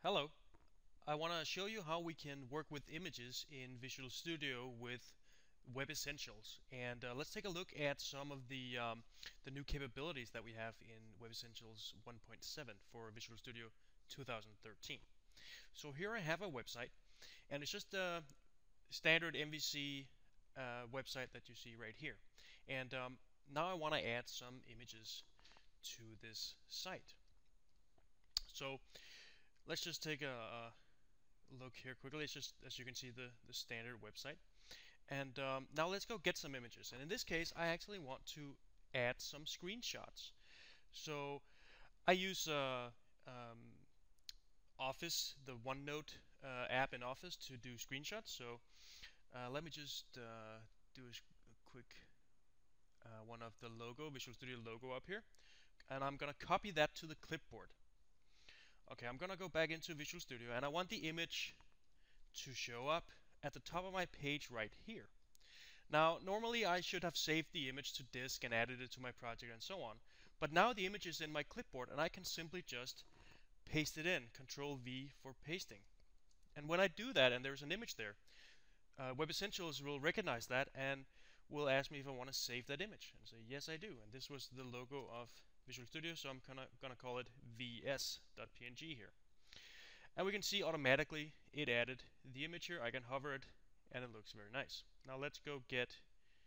Hello. I want to show you how we can work with images in Visual Studio with Web Essentials. And let's take a look at some of the new capabilities that we have in Web Essentials 1.7 for Visual Studio 2013. So here I have a website, and it's just a standard MVC website that you see right here. And now I want to add some images to this site. So let's just take a look here quickly. It's just, as you can see, the standard website. And now let's go get some images. And in this case, I actually want to add some screenshots. So I use Office, the OneNote app in Office, to do screenshots. So let me just do a quick one of the logo, Visual Studio logo up here. And I'm going to copy that to the clipboard. Okay, I'm gonna go back into Visual Studio, and I want the image to show up at the top of my page right here. Now, normally I should have saved the image to disk and added it to my project and so on. But now the image is in my clipboard, and I can simply just paste it in. Control V for pasting. And when I do that, and there's an image there, Web Essentials will recognize that and will ask me if I want to save that image. And say, yes, I do. And this was the logo of Visual Studio, so I'm gonna call it vs.png here. And we can see automatically it added the image here. I can hover it, and it looks very nice. Now let's go get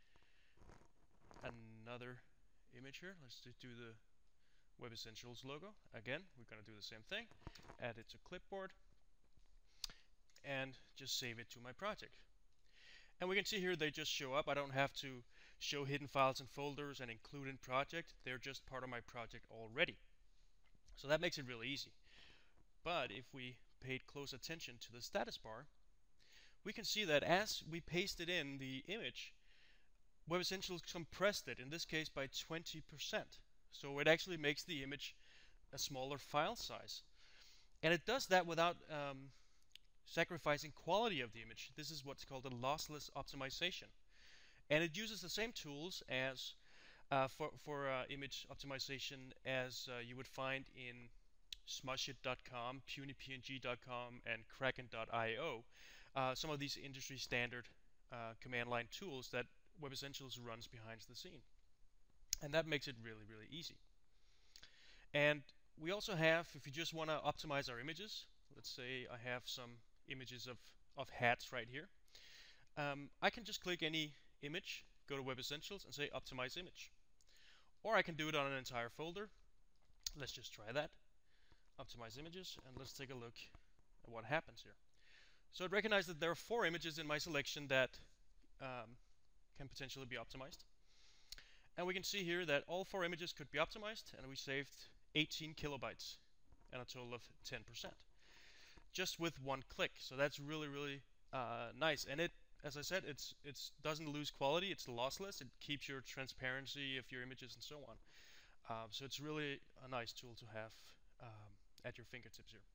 another image here. Let's just do the Web Essentials logo. Again, we're gonna do the same thing. Add it to clipboard, and just save it to my project. And we can see here they just show up. I don't have to show hidden files and folders and include in project. They're just part of my project already. So that makes it really easy. But if we paid close attention to the status bar, we can see that as we pasted in the image, Web Essentials compressed it, in this case by 20%. So it actually makes the image a smaller file size. And it does that without sacrificing quality of the image. This is what's called a lossless optimization. And it uses the same tools as for image optimization as you would find in smushit.com, punypng.com, and kraken.io. Some of these industry standard command line tools that Web Essentials runs behind the scene. And that makes it really, really easy. And we also have, if you just want to optimize our images, let's say I have some images of hats right here. I can just click any image, go to Web Essentials, and say optimize image. Or I can do it on an entire folder. Let's just try that. Optimize images, and let's take a look at what happens here. So it recognized that there are 4 images in my selection that can potentially be optimized. And we can see here that all 4 images could be optimized, and we saved 18 kilobytes and a total of 10%. Just with one click. So that's really, really nice. And it, as I said, it doesn't lose quality. It's lossless. It keeps your transparency of your images and so on. So it's really a nice tool to have at your fingertips here.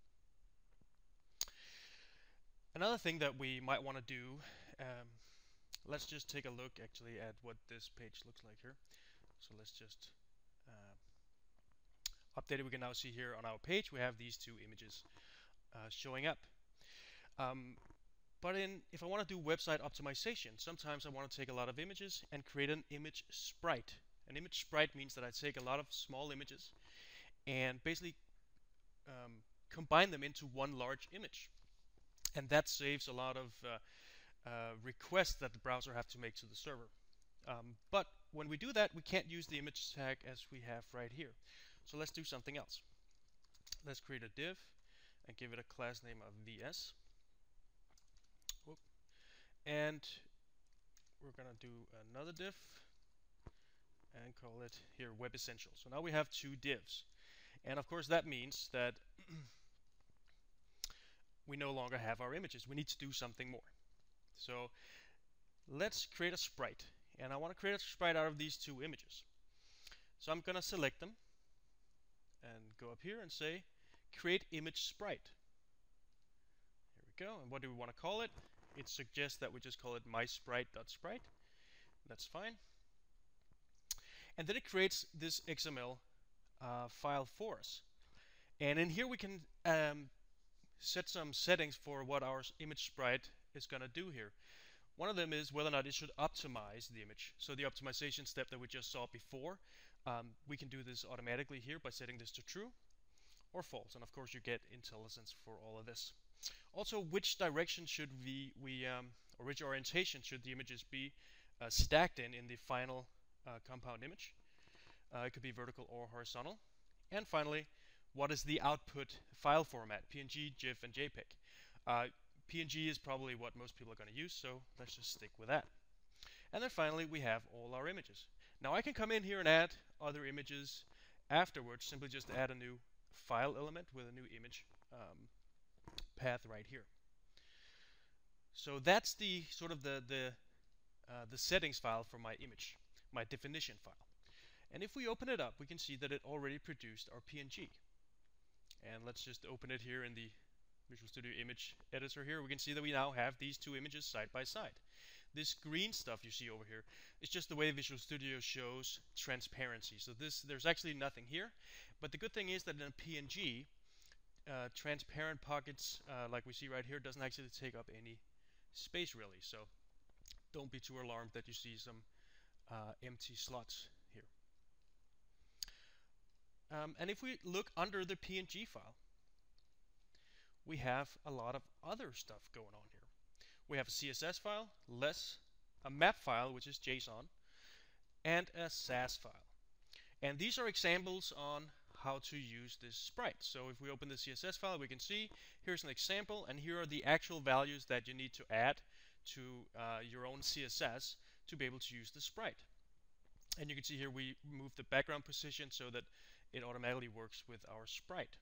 Another thing that we might want to do, let's just take a look actually at what this page looks like here. So let's just update it. We can now see here on our page we have these 2 images showing up. But if I want to do website optimization, sometimes I want to take a lot of images and create an image sprite. An image sprite means that I take a lot of small images and basically combine them into one large image. And that saves a lot of requests that the browser have to make to the server. But when we do that, we can't use the image tag as we have right here. So let's do something else. Let's create a div and give it a class name of VS. Whoop. And we're going to do another div and call it here Web Essentials. So now we have 2 divs. And of course that means that we no longer have our images. We need to do something more. So let's create a sprite. And I want to create a sprite out of these 2 images. So I'm going to select them and go up here and say create image sprite. Here we go. And what do we want to call it? It suggests that we just call it mysprite.sprite. That's fine. And then it creates this XML file for us. And in here we can set some settings for what our image sprite is going to do here. One of them is whether or not it should optimize the image. So the optimization step that we just saw before, we can do this automatically here by setting this to true or false. And of course you get IntelliSense for all of this. Also, which direction should or which orientation should the images be stacked in the final compound image? It could be vertical or horizontal. And finally, what is the output file format? PNG, GIF, and JPEG. PNG is probably what most people are going to use, so let's just stick with that. And then finally, we have all our images. Now I can come in here and add other images afterwards. Simply just add a new file element with a new image path right here. So that's the sort of the settings file for my image, my definition file. And if we open it up, we can see that it already produced our PNG. And let's just open it here in the Visual Studio Image Editor here. We can see that we now have these two images side by side. This green stuff you see over here is just the way Visual Studio shows transparency. So there's actually nothing here. But the good thing is that in a PNG, transparent pockets like we see right here doesn't actually take up any space really. So don't be too alarmed that you see some empty slots here. And if we look under the PNG file, we have a lot of other stuff going on here. We have a CSS file, a map file, which is JSON, and a Sass file. And these are examples on how to use this sprite. So if we open the CSS file, we can see here's an example, and here are the actual values that you need to add to your own CSS to be able to use the sprite. And you can see here we move the background position so that it automatically works with our sprite.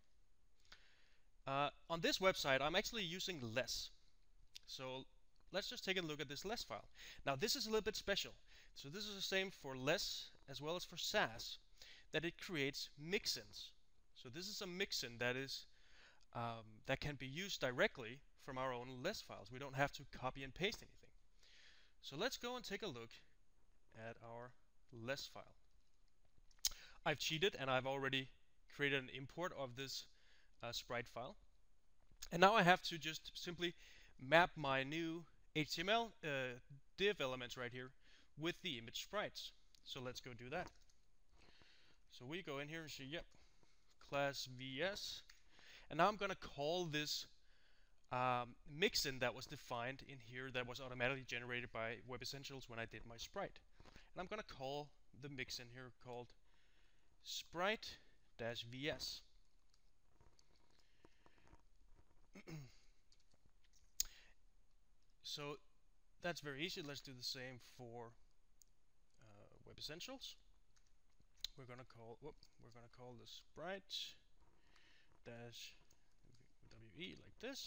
On this website, I'm actually using less. So let's just take a look at this less file. Now this is a little bit special. So this is the same for less as well as for Sass, that it creates mixins. So this is a mixin that is that can be used directly from our own less files. We don't have to copy and paste anything. So let's go and take a look at our less file. I've cheated and I've already created an import of this sprite file. And now I have to just simply map my new HTML div elements right here with the image sprites. So let's go do that. So we go in here and say, yep, class VS. And now I'm going to call this mixin that was defined in here that was automatically generated by Web Essentials when I did my sprite. And I'm going to call the mixin here called sprite-vs. So that's very easy. Let's do the same for Web Essentials. We're gonna call the sprite-we like this,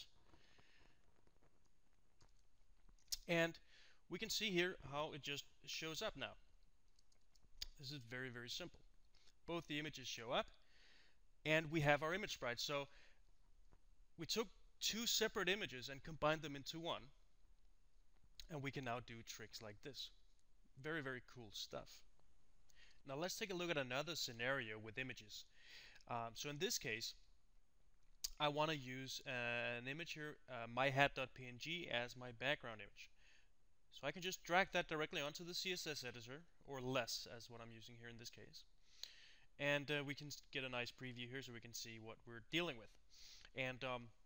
and we can see here how it just shows up now. This is very, very simple. Both the images show up, and we have our image sprite. So we took two separate images and combined them into one, and we can now do tricks like this. Very, very cool stuff. Now let's take a look at another scenario with images. So in this case, I want to use an image here, myhat.png, as my background image. So I can just drag that directly onto the CSS editor, or less as what I'm using here in this case. And we can get a nice preview here so we can see what we're dealing with. And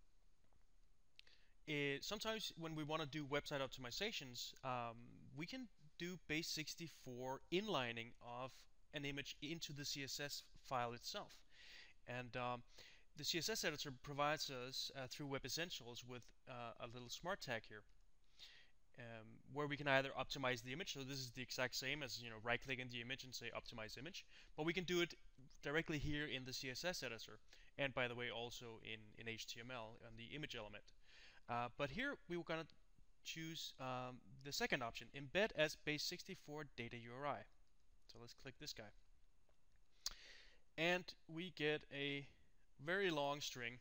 sometimes when we want to do website optimizations, we can do base64 inlining of an image into the CSS file itself. And the CSS editor provides us through Web Essentials with a little smart tag here, where we can either optimize the image. So this is the exact same as, right-click in the image and say optimize image, but we can do it directly here in the CSS editor, and by the way also in HTML on the image element. But here we were going to choose the second option, embed as base64 data URI. So let's click this guy, and we get a very long string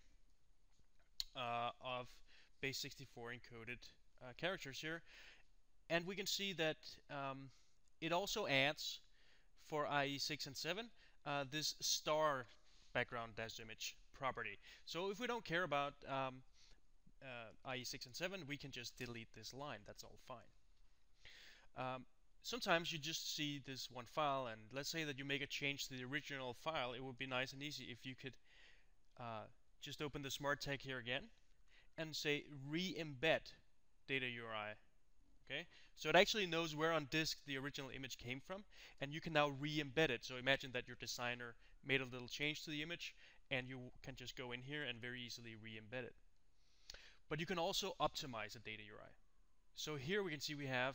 of base64 encoded characters here, and we can see that it also adds for IE6 and 7 this star background dash image property. So if we don't care about IE 6 and 7, we can just delete this line. That's all fine. Sometimes you just see this one file, and let's say that you make a change to the original file. It would be nice and easy if you could just open the Smart Tag here again and say re-embed data URI. Okay, so it actually knows where on disk the original image came from, and you can now re-embed it. So imagine that your designer made a little change to the image, and you can just go in here and very easily re-embed it. But you can also optimize a data URI. So here we can see we have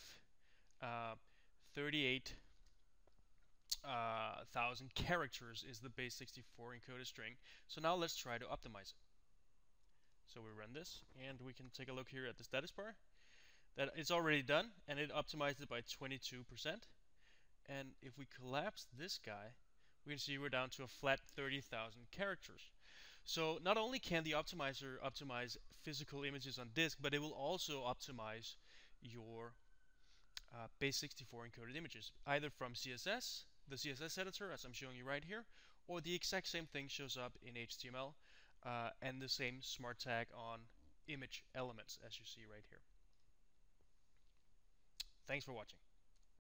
38,000 characters is the base64 encoded string. So now let's try to optimize it. So we run this, and we can take a look here at the status bar. That it's already done, and it optimized it by 22%. And if we collapse this guy, we can see we're down to a flat 30,000 characters. So not only can the optimizer optimize physical images on disk, but it will also optimize your base64 encoded images, either from CSS, the CSS editor, as I'm showing you right here, or the exact same thing shows up in HTML, and the same smart tag on image elements, as you see right here. Thanks for watching.